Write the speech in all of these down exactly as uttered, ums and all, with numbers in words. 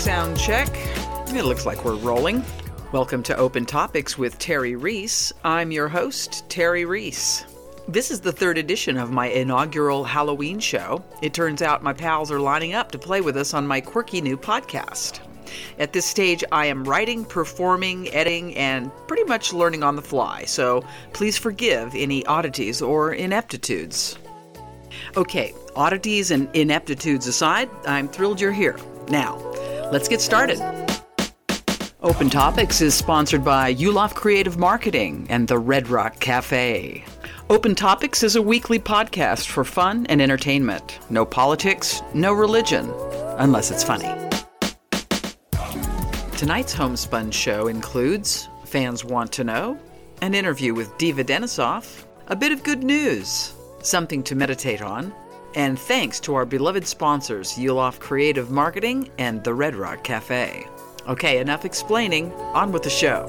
sound check. It looks like we're rolling. Welcome to Open Topics with Terry Reese. I'm your host, Terry Reese. This is the third edition of my inaugural Halloween show. It turns out my pals are lining up to play with us on my quirky new podcast. At this stage, I am writing, performing, editing, and pretty much learning on the fly, so please forgive any oddities or ineptitudes. Okay, oddities and ineptitudes aside, I'm thrilled you're here. Now, let's get started. Open Topics is sponsored by Ulof Creative Marketing and the Red Rock Cafe. Open Topics is a weekly podcast for fun and entertainment. No politics, no religion, unless it's funny. Tonight's Homespun show includes Fans Want to Know, an interview with Diva Denisoff, a bit of good news, something to meditate on, and thanks to our beloved sponsors, Ulof Creative Marketing and the Red Rock Cafe. Okay, enough explaining. On with the show.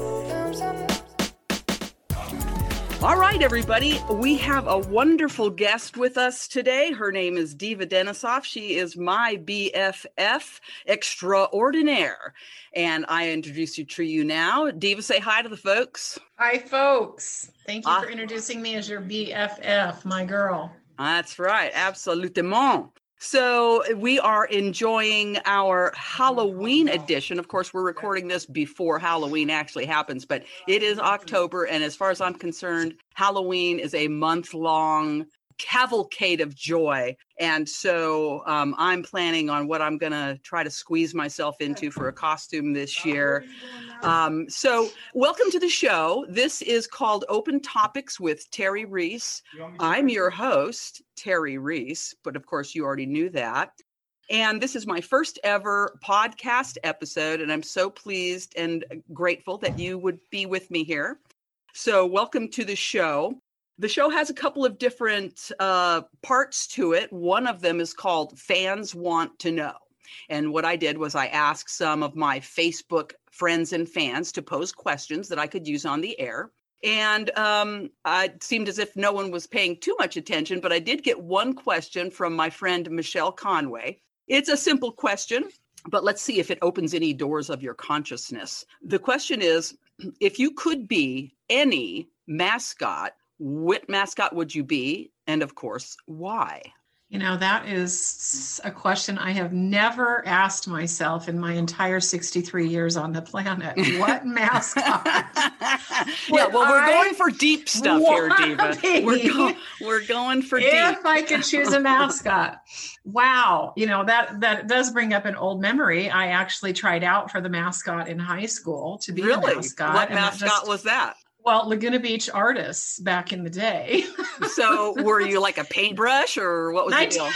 All right, everybody. We have a wonderful guest with us today. Her name is Diva Denisoff. She is my B F F extraordinaire. And I introduce you to you now. Diva, say hi to the folks. Hi, folks. Thank you Ah. for introducing me as your B F F, my girl. That's right. Absolutement. So we are enjoying our Halloween edition. Of course, we're recording this before Halloween actually happens, but it is October. And as far as I'm concerned, Halloween is a month-long cavalcade of joy. And so um, I'm planning on what I'm going to try to squeeze myself into for a costume this year. Um, so welcome to the show. This is called Open Topics with Terry Reese. I'm your host, Terry Reese, but of course you already knew that. And this is my first ever podcast episode, and I'm so pleased and grateful that you would be with me here. So welcome to the show. The show has a couple of different uh, parts to it. One of them is called Fans Want to Know. And what I did was I asked some of my Facebook friends and fans to pose questions that I could use on the air. And um, it seemed as if no one was paying too much attention, but I did get one question from my friend Michelle Conway. It's a simple question, but let's see if it opens any doors of your consciousness. The question is, if you could be any mascot, what mascot would you be? And of course, why? You know, that is a question I have never asked myself in my entire sixty-three years on the planet. What mascot? Yeah, well, we're going for deep stuff here, Diva. We're, go- we're going for if deep. If I could choose a mascot. Wow. You know, that, that does bring up an old memory. I actually tried out for the mascot in high school to be really? a mascot. What mascot just, was that? Well, Laguna Beach artists back in the day. So were you like a paintbrush or what was the deal?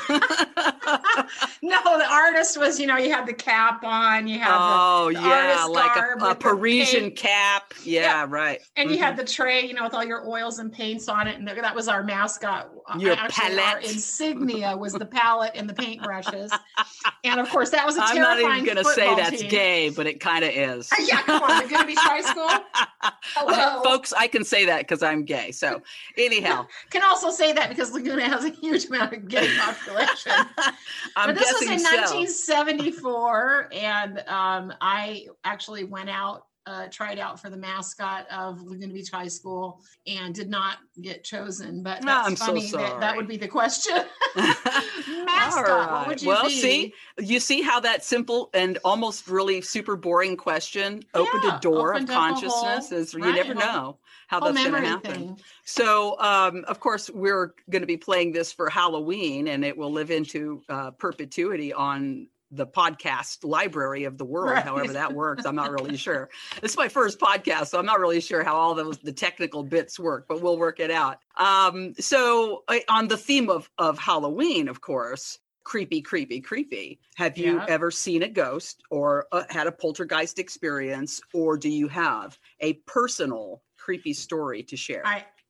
No, the artist was, you know, you had the cap on, you had oh, the, the yeah, like a, a Parisian paint. cap. Yeah, yeah, right. And mm-hmm. you had the tray, you know, with all your oils and paints on it. And that was our mascot. Your Actually, palette. Our insignia was the palette and the paintbrushes. And of course, that was a I'm terrifying not even going to say that's team. gay, but it kind of is. Yeah, come on, Laguna Beach High School. Hello. Folks, I can say that because I'm gay. So anyhow. Can also say that because Laguna has a huge amount of gay population. I'm but this guessing was in so. nineteen seventy-four, and um, I actually went out, uh, tried out for the mascot of Laguna Beach High School and did not get chosen. But that's I'm funny. so that, that would be the question. Mascot, right. what would you well, be? see, you see how that simple and almost really super boring question opened Yeah, a door of opened up a consciousness. whole- Is you right, never whole- know how whole that's going to memory happen. thing. So, um, of course, we're going to be playing this for Halloween, and it will live into uh, perpetuity on the podcast library of the world, Right. however that works. I'm not really sure. This is my first podcast, so I'm not really sure how all those the technical bits work, but we'll work it out. Um, so uh, on the theme of, of Halloween, of course, creepy, creepy, creepy. Have you Yeah. ever seen a ghost or uh, had a poltergeist experience, or do you have a personal creepy story to share? I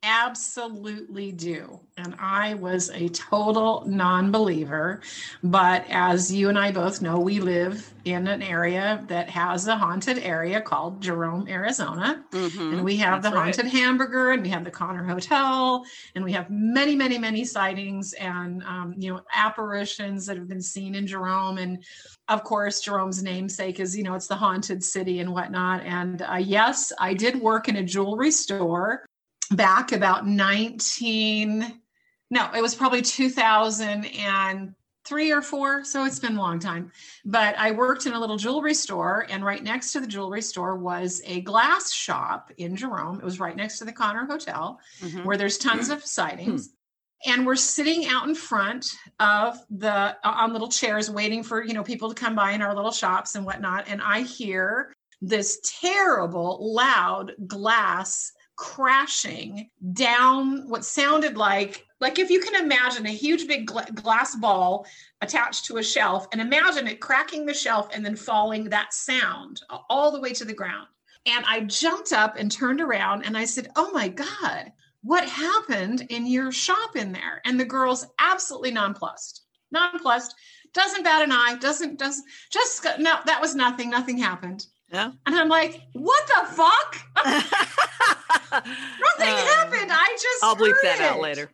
absolutely do. And I was a total non-believer. But as you and I both know, we live in an area that has a haunted area called Jerome, Arizona. Mm-hmm. And we have That's the Haunted right. Hamburger, and we have the Connor Hotel, and we have many, many, many sightings and, um, you know, apparitions that have been seen in Jerome. And of course, Jerome's namesake is, you know, it's the haunted city and whatnot. And uh, yes, I did work in a jewelry store back about nineteen, no, it was probably two thousand three or four. So it's been a long time, but I worked in a little jewelry store, and right next to the jewelry store was a glass shop in Jerome. It was right next to the Connor Hotel, mm-hmm. where there's tons of sightings. And we're sitting out in front of the, on little chairs waiting for, you know, people to come by in our little shops and whatnot. And I hear this terrible, loud glass crashing down what sounded like, like if you can imagine a huge big gla- glass ball attached to a shelf, and imagine it cracking the shelf and then falling, that sound all the way to the ground. And I jumped up and turned around and I said, oh my God, what happened in your shop in there? And the girl's absolutely nonplussed, nonplussed, doesn't bat an eye, doesn't, does just, no, that was nothing. Nothing happened. Yeah. And I'm like, what the fuck? Nothing uh, happened. I just I'll bleep that it. out later.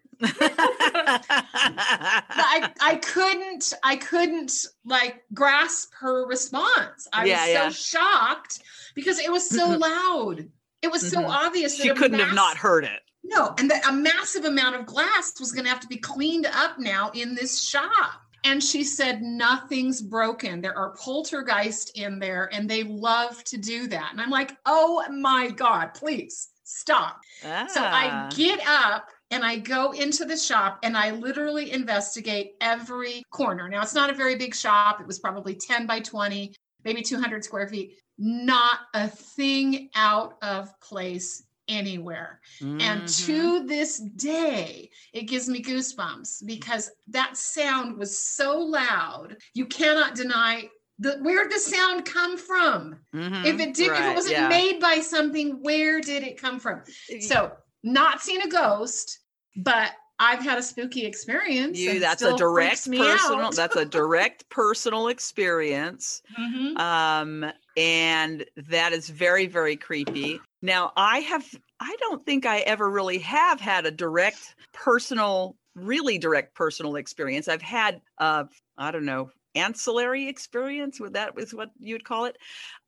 I I couldn't I couldn't like grasp her response. I yeah, was so yeah. shocked because it was so loud. It was so mm-hmm. obvious that she couldn't mass- have not heard it. No, and that a massive amount of glass was going to have to be cleaned up now in this shop. And she said, nothing's broken. There are poltergeists in there, and they love to do that. And I'm like, oh my God, please stop. Ah. So I get up and I go into the shop and I literally investigate every corner. Now, it's not a very big shop. It was probably ten by twenty, maybe two hundred square feet. Not a thing out of place anywhere. Mm-hmm. And to this day, it gives me goosebumps because that sound was so loud. You cannot deny the, where did the sound come from? Mm-hmm. If it did, right, if it wasn't yeah. made by something, where did it come from? So not seen a ghost, but I've had a spooky experience. You, that's a direct personal, that's a direct personal experience. Mm-hmm. Um, and that is very, very creepy. Now, I have, I don't think I ever really have had a direct personal, really direct personal experience. I've had, uh, I don't know, ancillary experience, would that is what you'd call it.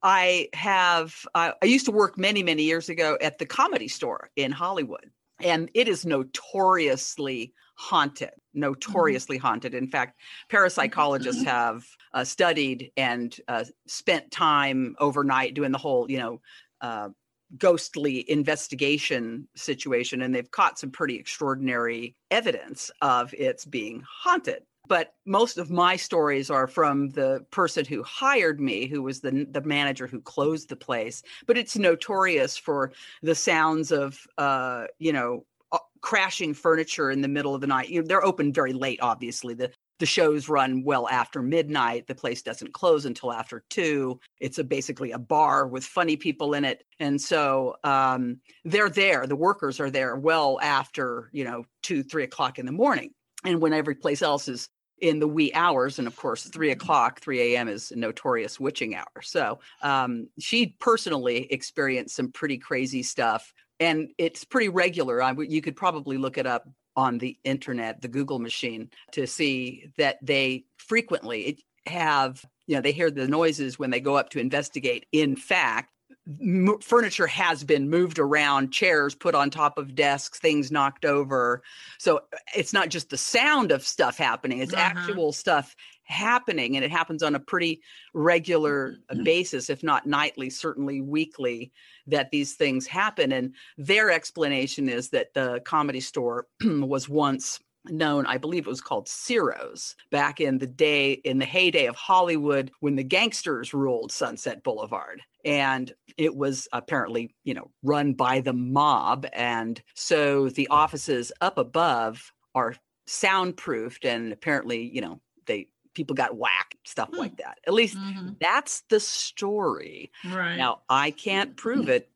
I have, uh, I used to work many, many years ago at the Comedy Store in Hollywood, and it is notoriously haunted, notoriously mm-hmm. haunted. In fact, parapsychologists have uh, studied and uh, spent time overnight doing the whole, you know, uh, ghostly investigation situation, and they've caught some pretty extraordinary evidence of its being haunted. But most of my stories are from the person who hired me, who was the the manager who closed the place. But it's notorious for the sounds of, uh, you know, crashing furniture in the middle of the night. You know, they're open very late, obviously. The The shows run well after midnight. The place doesn't close until after two. It's a basically a bar with funny people in it. And so um, they're there. The workers are there well after, you know, two, three o'clock in the morning. And when every place else is in the wee hours. And of course, three o'clock, three a.m. is a notorious witching hour. So um, she personally experienced some pretty crazy stuff. And it's pretty regular. I, you could probably look it up on the internet, the Google machine, to see that they frequently have, you know, they hear the noises when they go up to investigate. In fact, m- furniture has been moved around, chairs put on top of desks, things knocked over. So it's not just the sound of stuff happening, it's uh-huh. actual stuff happening. And it happens on a pretty regular basis, if not nightly, certainly weekly, that these things happen. And their explanation is that the Comedy Store was once known, I believe it was called Ciro's, back in the day, in the heyday of Hollywood, when the gangsters ruled Sunset Boulevard. And it was apparently, you know, run by the mob. And so the offices up above are soundproofed, and apparently, you know, they people got whacked, stuff hmm. like that. At least mm-hmm. that's the story. Right. Now, I can't prove it, but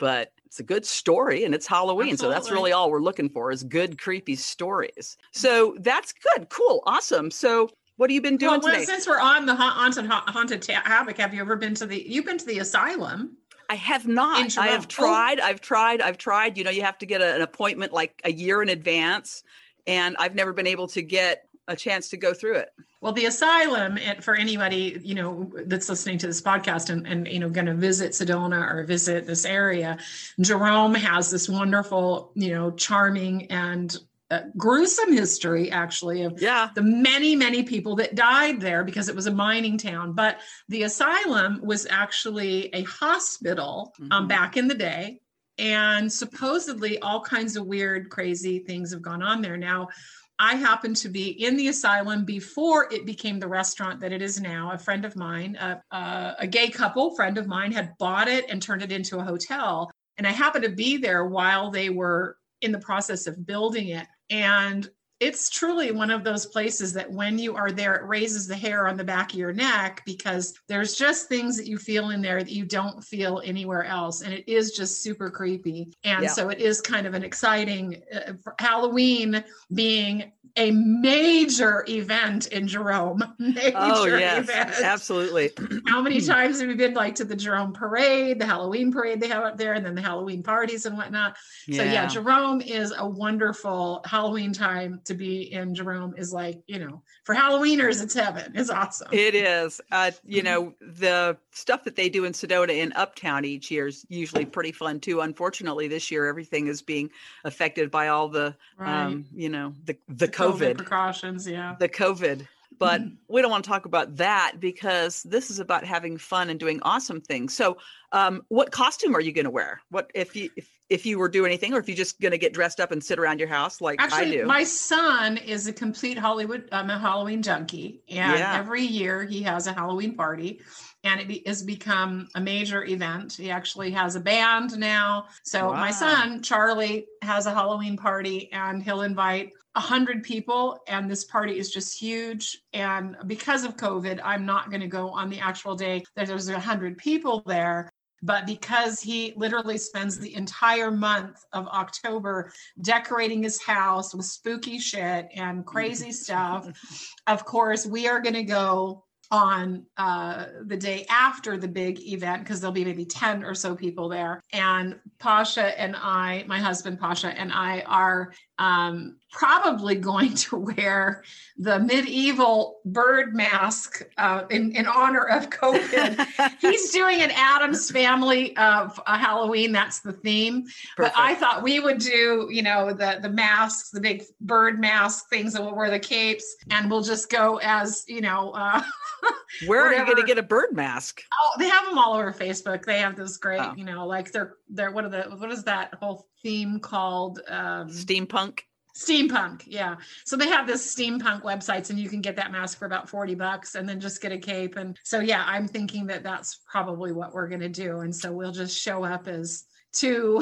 it's a good story and it's Halloween. Absolutely. So that's really all we're looking for is good, creepy stories. So that's good. Cool. Awesome. So what have you been doing well, today? Since we're on the haunted, haunted havoc, have you ever been to the, you've been to the asylum? I have not. I have tried. I've tried. I've tried. You know, you have to get a, an appointment like a year in advance. And I've never been able to get a chance to go through it. Well, the asylum, for anybody, you know, that's listening to this podcast and, and you know, going to visit Sedona or visit this area, Jerome has this wonderful, you know, charming and uh, gruesome history, actually, of yeah. the many, many people that died there because it was a mining town. But the asylum was actually a hospital mm-hmm. um, back in the day. And supposedly all kinds of weird, crazy things have gone on there. Now, I happened to be in the asylum before it became the restaurant that it is now. A friend of mine, a, a, a gay couple friend of mine, had bought it and turned it into a hotel. And I happened to be there while they were in the process of building it. And it's truly one of those places that when you are there, it raises the hair on the back of your neck because there's just things that you feel in there that you don't feel anywhere else. And it is just super creepy. And yeah. so it is kind of an exciting uh, Halloween being a major event in Jerome. Major oh, yes, event. Absolutely. How many times have we been like to the Jerome parade, the Halloween parade they have up there, and then the Halloween parties and whatnot. Yeah. So yeah, Jerome is a wonderful Halloween time to be in. Jerome is like, you know, for Halloweeners, it's heaven. It's awesome. It is. Uh, you know, the stuff that they do in Sedona in Uptown each year is usually pretty fun too. Unfortunately, this year, everything is being affected by all the, right. um, you know, the, the, the COVID. COVID precautions. Yeah. The COVID. But we don't want to talk about that because this is about having fun and doing awesome things. So um, what costume are you going to wear? What if you if, if you were doing anything or if you're just going to get dressed up and sit around your house like Actually, I do? My son is a complete Hollywood, um, a Halloween junkie. And yeah. every year he has a Halloween party. And it be, has become a major event. He actually has a band now. So wow. my son, Charlie, has a Halloween party and he'll invite a hundred people. And this party is just huge. And because of COVID, I'm not going to go on the actual day that there's a hundred people there. But because he literally spends the entire month of October decorating his house with spooky shit and crazy stuff, of course, we are going to go on uh, the day after the big event, because there'll be maybe ten or so people there. And Pasha and I, my husband Pasha and I are um, probably going to wear the medieval bird mask uh, in, in honor of COVID. He's doing an Addams Family of uh, Halloween. That's the theme. Perfect. But I thought we would do, you know, the, the masks, the big bird mask things, and we'll wear the capes and we'll just go as, you know, uh, where whatever. Are you going to get a bird mask? Oh, they have them all over Facebook. They have this great, oh. you know, like they're, they're, what are the, what is that whole theme called? Um, Steampunk. Steampunk. Yeah. So they have this steampunk websites and you can get that mask for about forty bucks and then just get a cape. And so, yeah, I'm thinking that that's probably what we're going to do. And so we'll just show up as two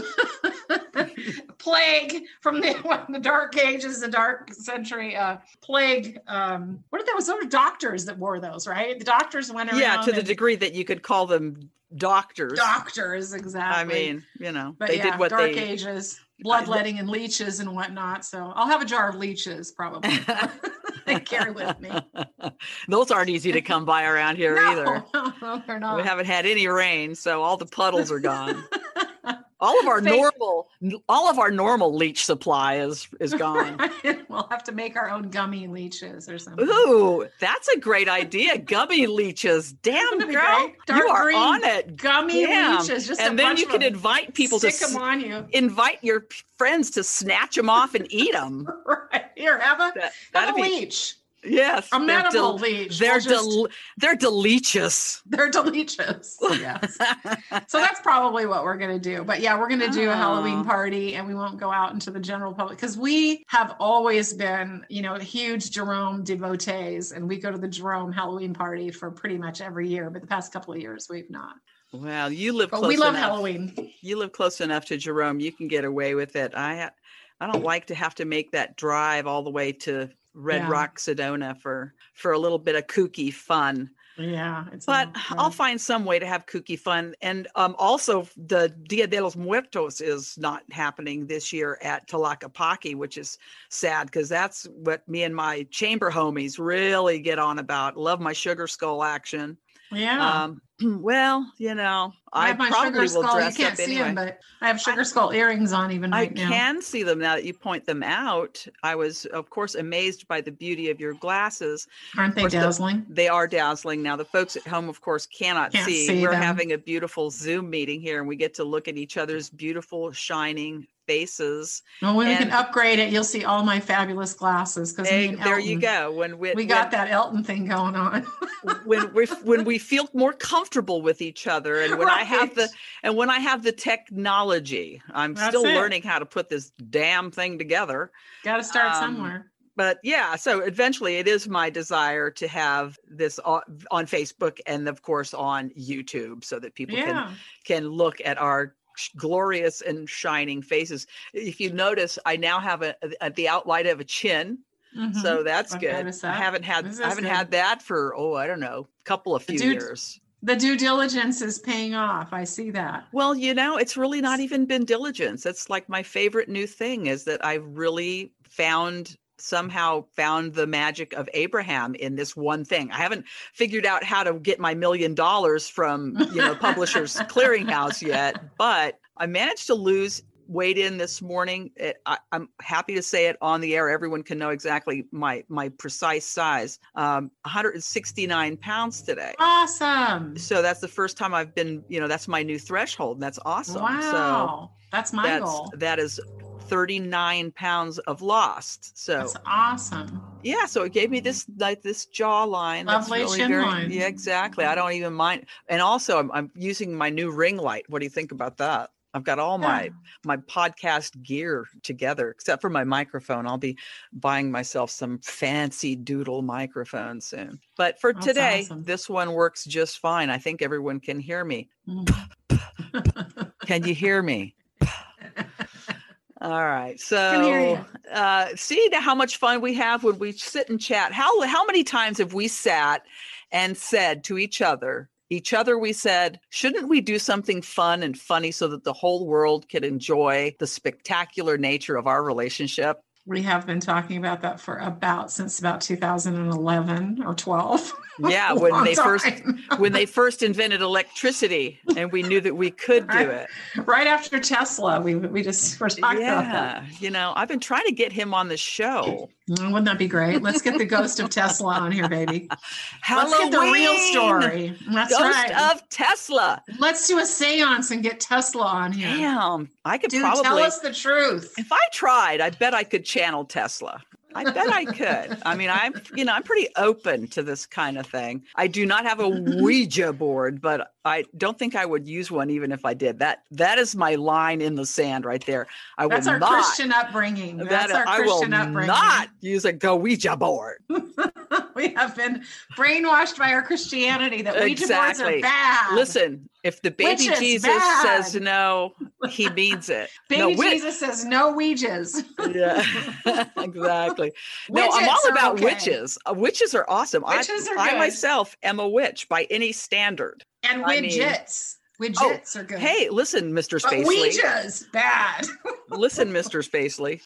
plague from the, what, the dark ages, the dark century, uh, plague. Um, what are those? Those were doctors that wore those, right? The doctors went around. Yeah. To the degree that you could call them doctors. Doctors. Exactly. I mean, you know, but they yeah, did what dark they, ages, bloodletting and leeches and whatnot. So I'll have a jar of leeches probably. Carry with me. Those aren't easy to come by around here no, either. No, no, they're not. We haven't had any rain, so all the puddles are gone. All of our normal, all of our normal leech supply is is gone. We'll have to make our own gummy leeches or something. Ooh, that's a great idea. Gummy leeches. Damn, girl, you are on it. Gummy Damn. leeches. Just and a then you can invite people stick to them on you. Invite your friends to snatch them off and eat them. Right here, have a that, have a be, leech. Yes, a medical del- leech. They're we'll just, del- they're delicious. They're delicious. Yes. So that's probably what we're gonna do. But yeah, we're gonna do a Halloween party, and we won't go out into the general public because we have always been, you know, huge Jerome devotees, and we go to the Jerome Halloween party for pretty much every year. But the past couple of years, we've not. Well, you live. But close we love enough. Halloween. You live close enough to Jerome. You can get away with it. I, I don't like to have to make that drive all the way to Red yeah. Rock, Sedona for, for a little bit of kooky fun. Yeah, it's But a, I'll yeah. find some way to have kooky fun. And um, also, the Dia de los Muertos is not happening this year at Tlaquepaque, which is sad because that's what me and my chamber homies really get on about. Love my sugar skull action. Yeah. Um, well, you know, I I have my probably sugar will skull. You dress can't up see anyway. them, but I have sugar skull earrings on even I right now. can see them now that you point them out. I was, of course, amazed by the beauty of your glasses. Aren't they Of course, the- dazzling? they are dazzling. Now, the folks at home, of course, cannot Can't see. see We're them. having a beautiful Zoom meeting here, and we get to look at each other's beautiful, shining faces. Well, when we And- can upgrade it, you'll see all my fabulous glasses because me Hey, and there you Elton, go. When we, we when, got that Elton thing going on. when we when we feel more comfortable with each other, and when I have the Right. and when I have the technology, I'm That's still it. learning how to put this damn thing together. Got to start Um, somewhere. But yeah, so eventually it is my desire to have this on, on Facebook and of course on YouTube so that people can Yeah. can look at our sh- glorious and shining faces. If you notice, I now have a, a the outline of a chin, Mhm. so that's I've good. noticed I that. haven't had This I is haven't good. had that for oh I don't know, a couple of few Dude- years. The due diligence is paying off. I see that. Well, you know, it's really not even been diligence. It's like my favorite new thing is that I've really found somehow found the magic of Abraham in this one thing. I haven't figured out how to get my million dollars from, you know, Publishers Clearinghouse yet, but I managed to lose weight in this morning. It, I, I'm happy to say it on the air. Everyone can know exactly my my precise size. Um, one hundred sixty-nine pounds today. Awesome. So that's the first time I've been, you know, that's my new threshold. That's awesome. Wow. That's So my that's goal. that is thirty-nine pounds of lost. So That's awesome. yeah, so it gave me this like this jawline. That's Lovely really chin very, line. Yeah, exactly. I don't even mind. And also, I'm, I'm using my new ring light. What do you think about that? I've got all my Yeah. my podcast gear together, except for my microphone. I'll be buying myself some fancy doodle microphone soon. But for That's today, awesome. this one works just fine. I think everyone can hear me. Mhm. Can you hear me? All right. Can hear So uh, see now how much fun we have when we sit and chat. How how many times have we sat and said to each other, each other we said, shouldn't we do something fun and funny so that the whole world can enjoy the spectacular nature of our relationship? We have been talking about that for about since about two thousand eleven or twelve. Yeah, A when long they first time. when they first invented electricity and we knew that we could do it. Right after Tesla, we we just were talking about that. Yeah, you know, I've been trying to get him on the show. Mm, Wouldn't that be great? Let's get the ghost of Tesla on here, baby. Halloween, Let's get the real story. That's Ghost right. of Tesla. Let's do a seance and get Tesla on here. Damn, I could Dude, probably. tell us the truth. If I tried, I bet I could channel Tesla. I bet I could. I mean, I'm, you know, I'm pretty open to this kind of thing. I do not have a Ouija board, but I don't think I would use one even if I did. That that is my line in the sand right there. I That's will our not. Christian upbringing. That's that our I will Christian upbringing. not use a go Ouija board. We have been brainwashed by our Christianity that Ouija boards Exactly. are bad. Listen, if the baby Witches, Jesus bad. says no, he means it. Baby no, wi- Jesus says no Ouijas. Yeah, exactly. No, I'm Widgets all are about okay. witches. Uh, witches are awesome. Witches I, are I good. myself am a witch by any standard. And I mean- widgets. Widgets are good. Hey, listen, Mister but Spacely. Ouija's bad. Listen, Mister Spacely.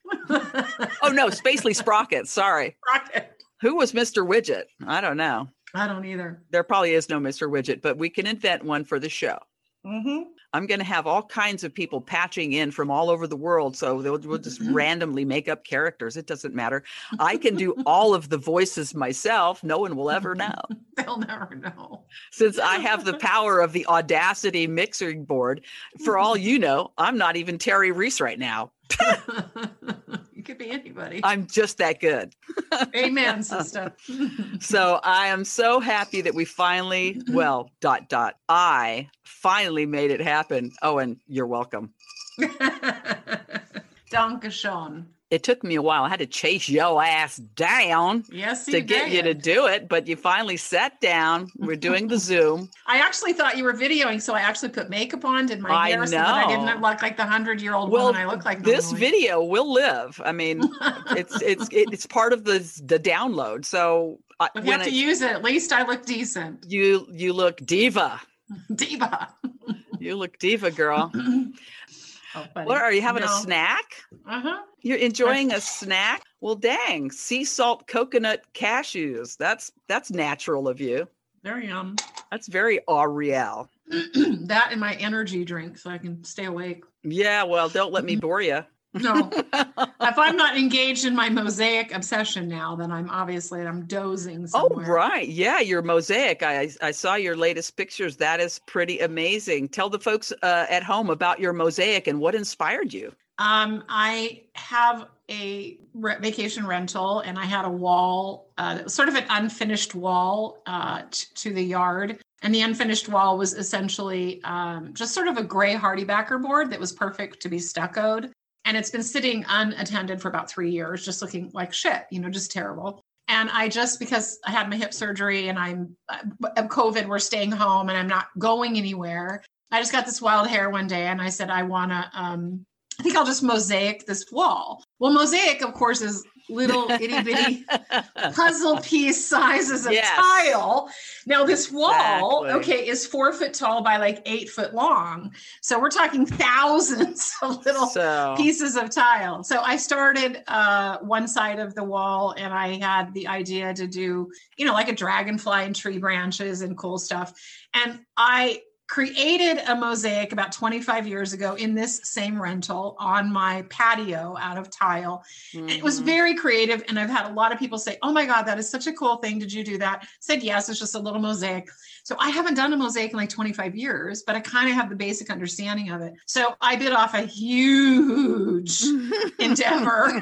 Oh no, Spacely Sprocket. Sorry. Rocket. Who was Mister Widget? I don't know. I don't either. There probably is no Mister Widget, but we can invent one for the show. Mm-hmm. I'm going to have all kinds of people patching in from all over the world. So they'll, we'll just randomly make up characters. It doesn't matter. I can do all of the voices myself. No one will ever know. They'll never know. Since I have the power of the Audacity mixing board, for all you know, I'm not even Terry Reese right now. You could be anybody. I'm just that good. Amen, sister. So I am so happy that we finally, well, dot, dot, I finally made it happen. Oh, and you're welcome. Dankeschön. It took me a while. I had to chase your ass down Yes, to you get you to did. do it, but you finally sat down. We're doing the Zoom. I actually thought you were videoing, so I actually put makeup on, did my I hair so that I know. didn't look like the hundred-year-old Well, woman I look like this normally. video will live. I mean, it's it's it's part of the the download. So I, If you have to use it, at least I look decent. You you look diva. Diva. You look diva, girl. Oh, funny. What are you having No. a snack? Uh-huh. You're enjoying a snack? Well, dang, sea salt coconut cashews. That's that's natural of you. Very yum. That's very Ariel. That and my energy drink so I can stay awake. Yeah, well, don't let me bore you. No. If I'm not engaged in my mosaic obsession now, then I'm obviously I'm dozing somewhere. Oh, right. Yeah, your mosaic. I I saw your latest pictures. That is pretty amazing. Tell the folks uh, at home about your mosaic and what inspired you. Um, I have a re- vacation rental, and I had a wall, uh, sort of an unfinished wall uh, t- to the yard. And the unfinished wall was essentially um, just sort of a gray Hardybacker board that was perfect to be stuccoed. And it's been sitting unattended for about three years, just looking like shit, you know, just terrible. And I just, because I had my hip surgery and I'm uh, COVID, we're staying home and I'm not going anywhere. I just got this wild hair one day and I said, I want to, um, I think I'll just mosaic this wall. Well, mosaic, of course, is little itty bitty puzzle piece sizes of Yes. tile. Now this wall, Exactly. okay, is four foot tall by like eight foot long. So we're talking thousands of little So, pieces of tile. So I started uh, one side of the wall and I had the idea to do, you know, like a dragonfly and tree branches and cool stuff. And I created a mosaic about twenty-five years ago in this same rental on my patio out of tile. And it was mhm. very creative. And I've had a lot of people say, oh my God, that is such a cool thing. Did you do that? I said, yes, it's just a little mosaic. So I haven't done a mosaic in like twenty-five years, but I kind of have the basic understanding of it. So I bit off a huge endeavor.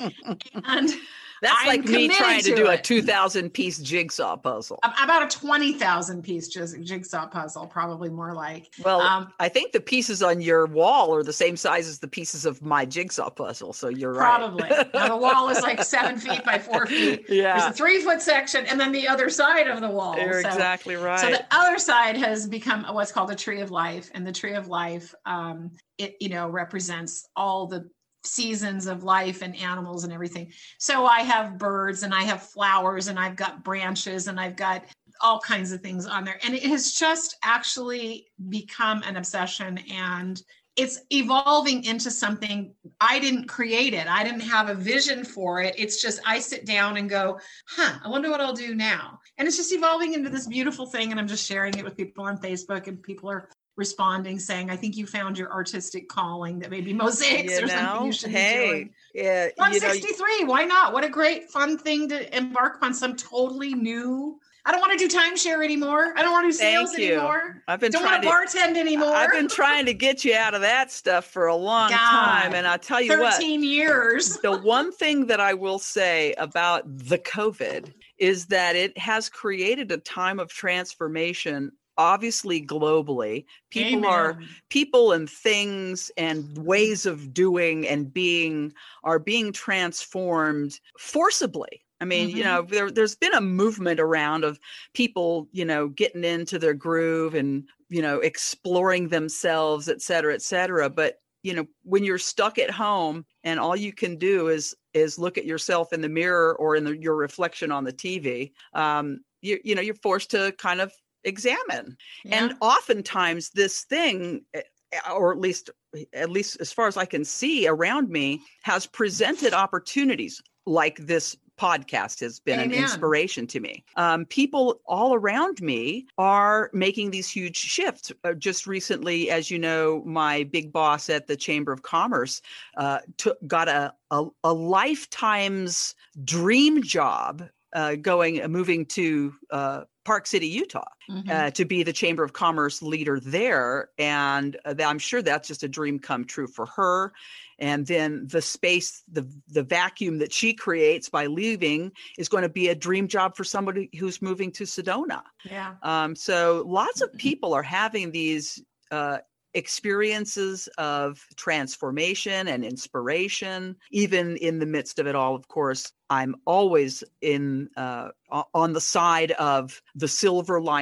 And That's I'm like me committed trying to to do a it. two thousand piece jigsaw puzzle. about a twenty thousand piece jig- jigsaw puzzle, probably more like. Well, Um, I think the pieces on your wall are the same size as the pieces of my jigsaw puzzle. So you're Probably. right. Now the wall is like seven feet by four feet. There's Yeah, a three foot section and then the other side of the wall. you're So, exactly right. so the other side has become what's called a tree of life. And the tree of life, um, it, you know, represents all the seasons of life and animals and everything. So I have birds and I have flowers and I've got branches and I've got all kinds of things on there. And it has just actually become an obsession, and it's evolving into something. I didn't create it. I didn't have a vision for it. It's just, I sit down and go, huh, I wonder what I'll do now. And it's just evolving into this beautiful thing. And I'm just sharing it with people on Facebook, and people are responding saying, I think you found your artistic calling, that maybe mosaics You or something know, you should be hey, doing. yeah, I'm you know, sixty-three. Why not? What a great fun thing to embark upon, some totally new. I don't want to do timeshare anymore. I don't want to do sales Thank you. anymore. I've been Don't trying want to to bartend anymore. I've been trying to get you out of that stuff for a long God, time. And I tell you what, thirteen years. the one thing that I will say about the COVID is that it has created a time of transformation, obviously globally. People are Amen. people and things and ways of doing and being are being transformed forcibly. I mean, you Mhm. know, there, there's been a movement around of people, you know, getting into their groove and, you know, exploring themselves, et cetera, et cetera. But, you know, when you're stuck at home and all you can do is is look at yourself in the mirror or in the, your reflection on the T V, um, you, you know, you're forced to kind of examine. Yeah. And oftentimes this thing, eh, or at least at least as far as I can see around me, has presented opportunities like this podcast has been Amen. an inspiration to me. Um, people all around me are making these huge shifts. Uh, just recently, as you know, my big boss at the Chamber of Commerce uh, took, got a, a, a lifetime's dream job uh, going, uh, moving to uh, Park City, Utah, Mhm. uh, to be the Chamber of Commerce leader there. And uh, I'm sure that's just a dream come true for her. And then the space, the the vacuum that she creates by leaving is going to be a dream job for somebody who's moving to Sedona. Yeah. Um, so lots of people are having these uh, experiences of transformation and inspiration, even in the midst of it all. Of course, I'm always in uh, on the side of the silver lining.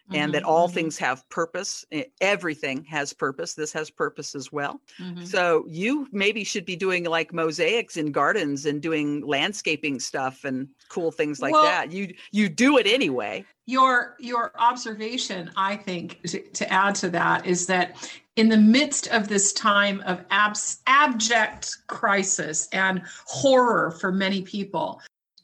and Mhm, that all mhm. things have purpose. E- Everything has purpose. This has purpose as well. Mhm. So you maybe should be doing like mosaics in gardens and doing landscaping stuff and cool things like Well, that. You you do it anyway. your your observation, I think, to, to add to that is that in the midst of this time of abs, abject crisis and horror for many people,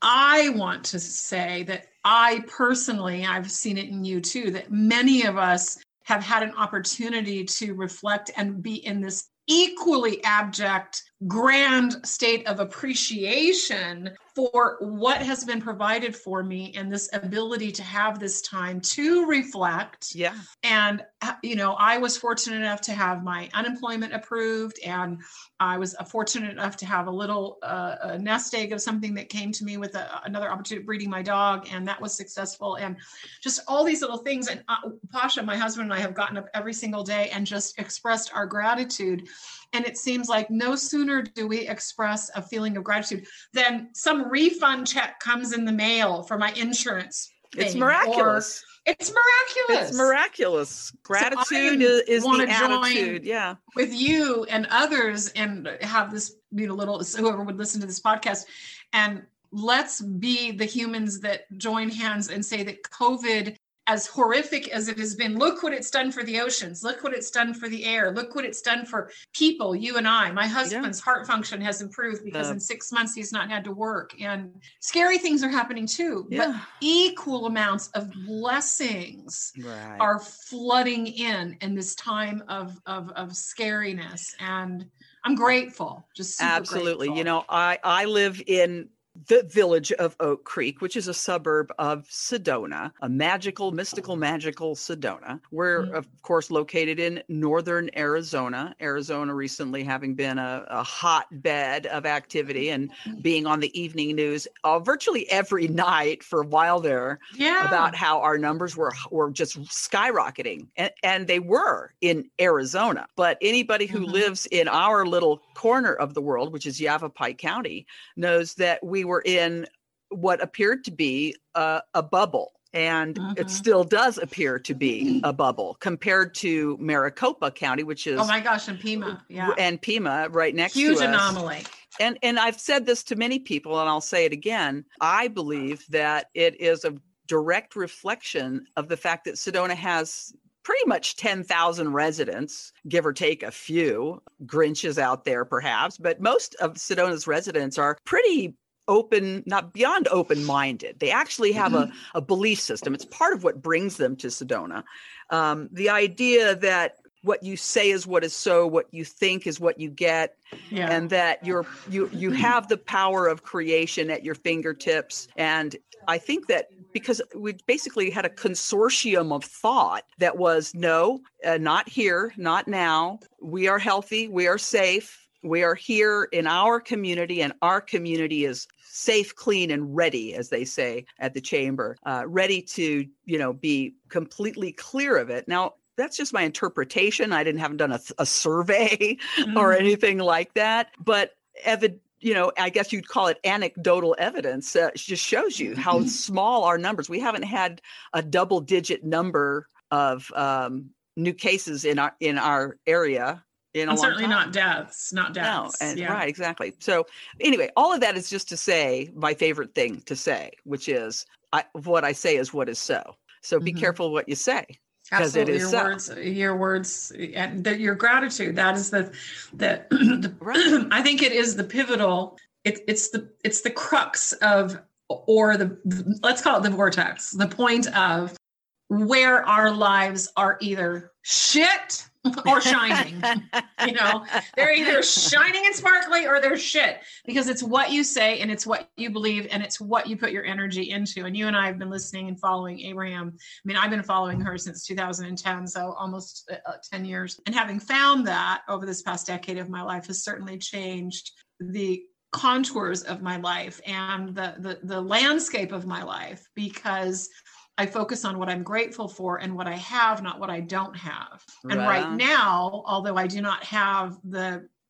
I want to say that I personally, I've seen it in you too, that many of us have had an opportunity to reflect and be in this equally abject, grand state of appreciation for what has been provided for me and this ability to have this time to reflect. Yeah. And, you know, I was fortunate enough to have my unemployment approved, and I was fortunate enough to have a little uh, a nest egg of something that came to me with a, another opportunity breeding my dog, and that was successful. And just all these little things. And uh, Pasha, my husband and I have gotten up every single day and just expressed our gratitude. And it seems like no sooner do we express a feeling of gratitude than some refund check comes in the mail for my insurance thing, It's miraculous. it's miraculous. It's miraculous. Gratitude so is, is wanna the attitude. Yeah. With you and others, and have this, you know, little, whoever would listen to this podcast, and let's be the humans that join hands and say that COVID, as horrific as it has been, look what it's done for the oceans. Look what it's done for the air. Look what it's done for people, you and I. My husband's yeah. heart function has improved because uh, in six months he's not had to work. And scary things are happening too. Yeah. But equal amounts of blessings right. are flooding in in this time of, of, of scariness. And I'm grateful, just super absolutely. grateful. You know, I, I live in the village of Oak Creek, which is a suburb of Sedona, a magical, mystical, magical Sedona. We're, mm-hmm. of course, located in northern Arizona. Arizona recently having been a, a hotbed of activity and being on the evening news uh, virtually every night for a while there yeah. about how our numbers were were just skyrocketing. And, and they were in Arizona. But anybody who mm-hmm. lives in our little corner of the world, which is Yavapai County, knows that we were in what appeared to be a, a bubble. And uh-huh. it still does appear to be a bubble compared to Maricopa County, which is... Oh my gosh, and Pima. Yeah. And Pima right next Huge to us. Huge anomaly. And, and I've said this to many people, and I'll say it again. I believe that it is a direct reflection of the fact that Sedona has pretty much ten thousand residents, give or take a few Grinches out there perhaps, but most of Sedona's residents are pretty open, not beyond open-minded. They actually have mm-hmm. a, a belief system. It's part of what brings them to Sedona. Um, the idea that what you say is what is so, what you think is what you get, yeah. and that you're you you have the power of creation at your fingertips. And I think that because we basically had a consortium of thought that was, no, uh, not here, not now. We are healthy. We are safe. We are here in our community, and our community is safe, clean, and ready, as they say at the chamber, uh, ready to, you know, be completely clear of it. Now, that's just my interpretation. I didn't haven't done a, a survey mm-hmm. or anything like that, but evid- you know, I guess you'd call it anecdotal evidence. Uh, it just shows you how small our numbers. We haven't had a double-digit number of um, new cases in our in our area in a and long certainly time. not deaths, not deaths. No, and, yeah. right, exactly. So anyway, all of that is just to say my favorite thing to say, which is I, what I say is what is so. So be mm-hmm. careful what you say. Absolutely, it is your so. words, your words, and the, your gratitude. That is the, the, the right. I think it is the pivotal. It, it's the it's the crux of, or the let's call it the vortex. The point of where our lives are either shit or shining. You know, they're either shining and sparkly or they're shit, because it's what you say and it's what you believe and it's what you put your energy into. And you and I have been listening and following Abraham. I mean, I've been following her since two thousand ten, so almost uh, ten years. And having found that over this past decade of my life has certainly changed the contours of my life and the the, the landscape of my life, because I focus on what I'm grateful for and what I have, not what I don't have. And right, right now, although I do not have the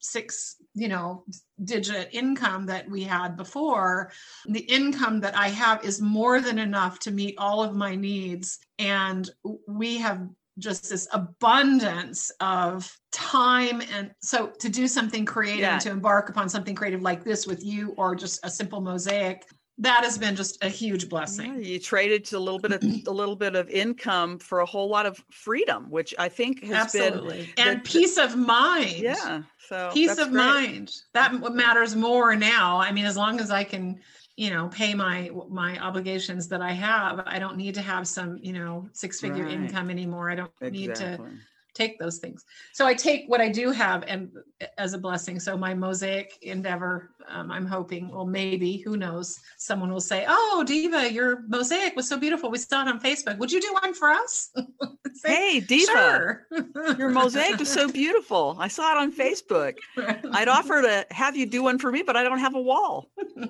six, you know, digit income that we had before. The income that I have is more than enough to meet all of my needs. And we have just this abundance of time. And so to do something creative, Yeah. and to embark upon something creative like this with you, or just a simple mosaic, that has been just a huge blessing. Yeah, you traded to a little bit of a little bit of income for a whole lot of freedom, which I think has Absolutely. been And the- peace of mind. Yeah. So Peace that's of great. mind. That matters more now. I mean, as long as I can, you know, pay my my obligations that I have, I don't need to have some, you know, six-figure Right. income anymore. I don't need to Exactly. take those things. So I take what I do have and as a blessing. So my mosaic endeavor, um, I'm hoping, well, maybe, who knows, someone will say, "Oh, Diva, your mosaic was so beautiful. We saw it on Facebook. Would you do one for us?" Say, Hey, Diva, sure. your mosaic was so beautiful. I saw it on Facebook. I'd offer to have you do one for me, but I don't have a wall.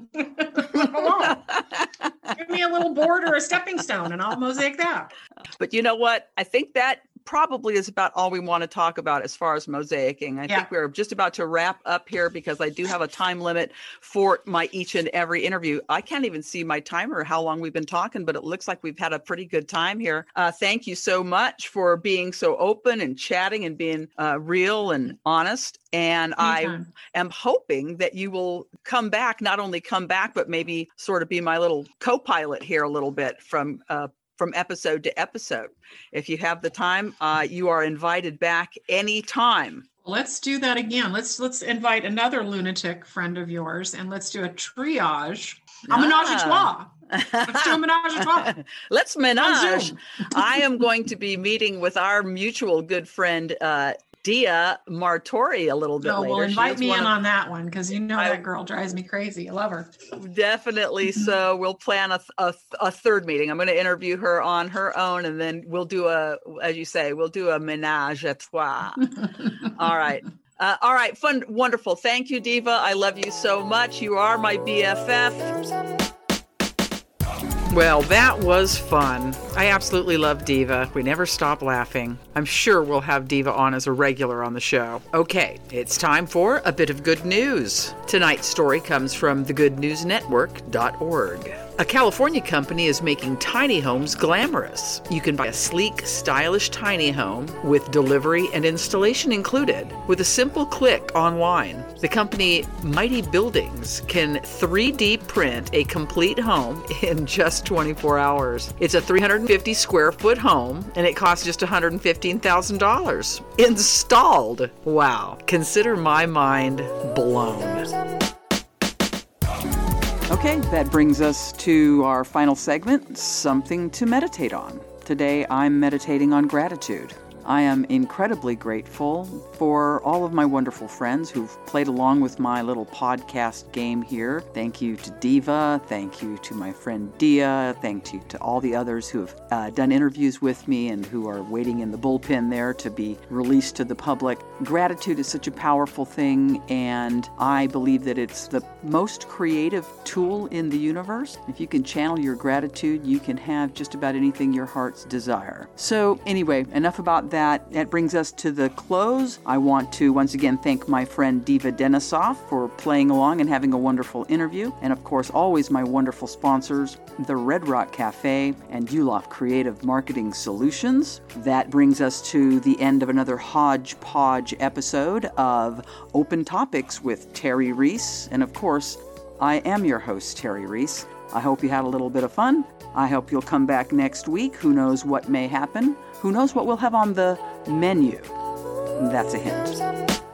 Give me a little board or a stepping stone and I'll mosaic that. But you know what? I think that probably is about all we want to talk about as far as mosaicing. I Yeah. think we're just about to wrap up here because I do have a time limit for my each and every interview. I can't even see my timer, how long we've been talking, but it looks like we've had a pretty good time here. Uh, thank you so much for being so open and chatting and being uh, real and honest. And Anytime. I am hoping that you will come back, not only come back, but maybe sort of be my little co-pilot here a little bit from uh, from episode to episode. If you have the time, uh, you are invited back anytime. Let's do that again. Let's let's invite another lunatic friend of yours and let's do a triage. A menage a trois. Let's do a menage a trois. Let's On menage. Zoom. I am going to be meeting with our mutual good friend, uh, Dia Martori, a little bit No, later. well, She invite is me one in of- on that one because you know I- that girl drives me crazy. I love her. Definitely. So we'll plan a, th- a, th- a third meeting. I'm going to interview her on her own, and then we'll do a, as you say, we'll do a menage a trois. All right. Uh, all right. Fun. Wonderful. Thank you, Diva. I love you so much. You are my B F F. Well, that was fun. I absolutely love Diva. We never stop laughing. I'm sure we'll have Diva on as a regular on the show. Okay, it's time for a bit of good news. Tonight's story comes from the good news network dot org. A California company is making tiny homes glamorous. You can buy a sleek, stylish tiny home with delivery and installation included with a simple click online. The company Mighty Buildings can three D print a complete home in just twenty-four hours. It's a three hundred fifty square foot home and it costs just one hundred fifteen thousand dollars. Installed. Wow. Consider my mind blown. Okay, that brings us to our final segment, something to meditate on. Today, I'm meditating on gratitude. I am incredibly grateful for all of my wonderful friends who've played along with my little podcast game here. Thank you to Diva. Thank you to my friend Dia. Thank you to all the others who have uh, done interviews with me and who are waiting in the bullpen there to be released to the public. Gratitude is such a powerful thing, and I believe that it's the most creative tool in the universe. If you can channel your gratitude, you can have just about anything your heart's desire. So anyway, enough about that. That brings us to the close. I want to once again thank my friend Diva Denisof for playing along and having a wonderful interview. And of course, always my wonderful sponsors, the Red Rock Cafe and Ulof Creative Marketing Solutions. That brings us to the end of another hodgepodge episode of Open Topics with Terry Reese. And of course, I am your host, Terry Reese. I hope you had a little bit of fun. I hope you'll come back next week. Who knows what may happen? Who knows what we'll have on the menu? That's a hint.